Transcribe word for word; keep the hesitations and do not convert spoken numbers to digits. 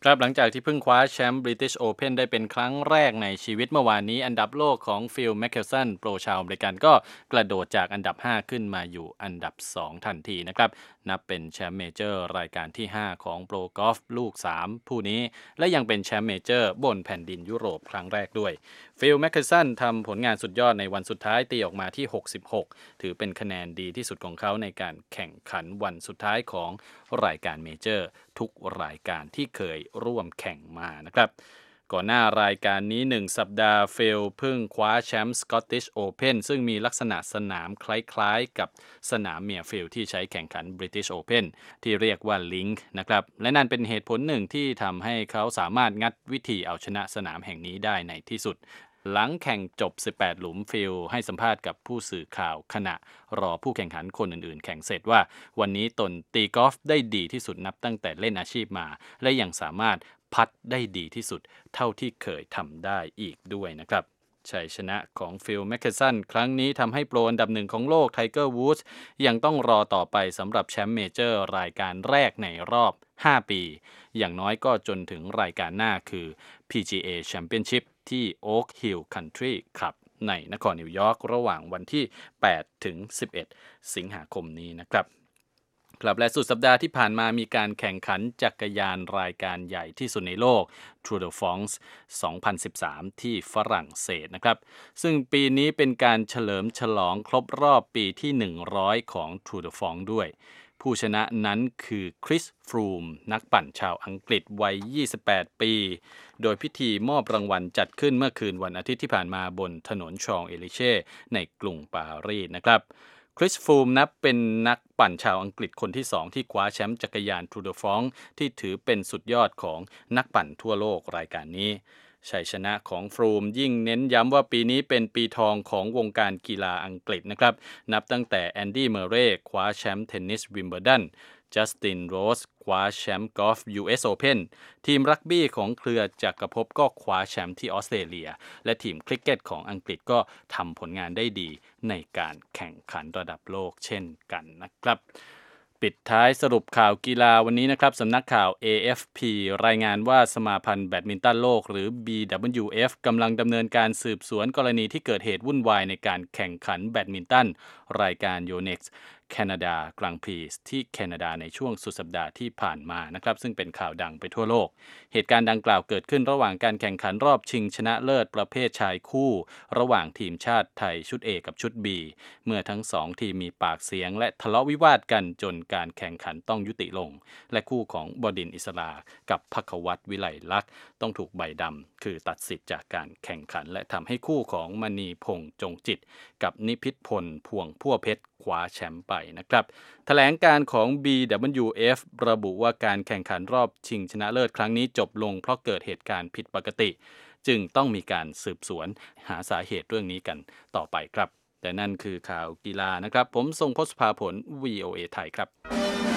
ครับหลังจากที่เพิ่งคว้าแชมป์ British Open ได้เป็นครั้งแรกในชีวิตเมื่อวานนี้อันดับโลกของฟิลแมคเคลสันโปรชาวอเมริกันก็กระโดดจากอันดับห้าขึ้นมาอยู่อันดับสองทันทีนะครับนับเป็นแชมป์เมเจอร์รายการที่ห้าของโปรกอล์ฟลูกสามผู้นี้และยังเป็นแชมป์เมเจอร์บนแผ่นดินยุโรปครั้งแรกด้วยฟิลแมคเคลสันทำผลงานสุดยอดในวันสุดท้ายตีออกมาที่หกสิบหกถือเป็นคะแนนดีที่สุดของเขาในการแข่งขันวันสุดท้ายของรายการเมเจอร์ทุกรายการที่เคยร่วมแข่งมานะครับก่อนหน้ารายการนี้หนึ่งสัปดาห์ฟิลเพิ่งคว้าแชมป์สกอตติชโอเพนซึ่งมีลักษณะสนามคล้ายๆกับสนามเมียฟิลที่ใช้แข่งขัน British Open ที่เรียกว่า Link นะครับและนั่นเป็นเหตุผลหนึ่งที่ทำให้เขาสามารถงัดวิธีเอาชนะสนามแห่งนี้ได้ในที่สุดหลังแข่งจบสิบแปดหลุมฟิลให้สัมภาษณ์กับผู้สื่อข่าวขณะรอผู้แข่งขันคนอื่นๆแข่งเสร็จว่าวันนี้ตนตีกอล์ฟได้ดีที่สุดนับตั้งแต่เล่นอาชีพมาและยังสามารถพัดได้ดีที่สุดเท่าที่เคยทำได้อีกด้วยนะครับชัยชนะของฟิลแมคเคลสันครั้งนี้ทำให้โปรอันดับหนึ่งของโลกไทเกอร์วูดส์ยังต้องรอต่อไปสำหรับแชมป์เมเจอร์รายการแรกในรอบห้าปีอย่างน้อยก็จนถึงรายการหน้าคือ พี จี เอ Championship ที่ Oak Hill Country Club ในนครนิวยอร์กระหว่างวันที่แปดถึงสิบเอ็ดสิงหาคมนี้นะครับครับและสุดสัปดาห์ที่ผ่านมามีการแข่งขันจักรยานรายการใหญ่ที่สุดในโลก Tour de France สองพันสิบสาม ที่ฝรั่งเศสนะครับซึ่งปีนี้เป็นการเฉลิมฉลองครบรอบปีที่หนึ่งร้อยของ Tour de France ด้วยผู้ชนะนั้นคือคริสฟรูมนักปั่นชาวอังกฤษวัยยี่สิบแปดปีโดยพิธีมอบรางวัลจัดขึ้นเมื่อคืนวันอาทิตย์ที่ผ่านมาบนถนนชองเอลิเช่ในกรุงปารีสนะครับคริสฟรูมนับเป็นนักปั่นชาวอังกฤษคนที่สองที่คว้าแชมป์จักรยานทูร์เดอฟรองซ์ที่ถือเป็นสุดยอดของนักปั่นทั่วโลกรายการนี้ชัยชนะของฟรูมยิ่งเน้นย้ำว่าปีนี้เป็นปีทองของวงการกีฬาอังกฤษนะครับนับตั้งแต่แอนดี้เมอร์เรย์คว้าแชมป์เทนนิสวิมเบิลดันจัสตินโรสคว้าแชมป์กอล์ฟ ยู เอส Open ทีมรักบี้ของเครือจักรภพก็คว้าแชมป์ที่ออสเตรเลียและทีมคริกเก็ตของอังกฤษก็ทำผลงานได้ดีในการแข่งขันระดับโลกเช่นกันนะครับปิดท้ายสรุปข่าวกีฬาวันนี้นะครับสำนักข่าว เอ เอฟ พี รายงานว่าสมาพันธ์แบดมินตันโลกหรือ บี ดับเบิลยู เอฟ กำลังดำเนินการสืบสวนกรณีที่เกิดเหตุวุ่นวายในการแข่งขันแบดมินตันรายการ Yonex แคนาดากรังพรีที่แคนาดาในช่วงสุดสัปดาห์ที่ผ่านมานะครับซึ่งเป็นข่าวดังไปทั่วโลกเหตุการณ์ดังกล่าวเกิดขึ้นระหว่างการแข่งขันรอบชิงชนะเลิศประเภทชายคู่ระหว่างทีมชาติไทยชุด A กับชุด B เมื่อทั้งสองทีมมีปากเสียงและทะเลาะวิวาทกันจนการแข่งขันต้องยุติลงและคู่ของบดินทร์อิสลากับภัควัตรวิไลลักษณ์ต้องถูกใบดำคือตัดสิทธิ์จากการแข่งขันและทำให้คู่ของมณีพงษ์จงจิตกับนิพิษพลพวงพั่วเพชรคว้าแชมป์ไปนะครับแถลงการของ บี ดับเบิลยู เอฟ ระบุว่าการแข่งขันรอบชิงชนะเลิศครั้งนี้จบลงเพราะเกิดเหตุการณ์ผิดปกติจึงต้องมีการสืบสวนหาสาเหตุเรื่องนี้กันต่อไปครับแต่นั่นคือข่าวกีฬานะครับผมทรงพศภาผล วี โอ เอ ไทยครับ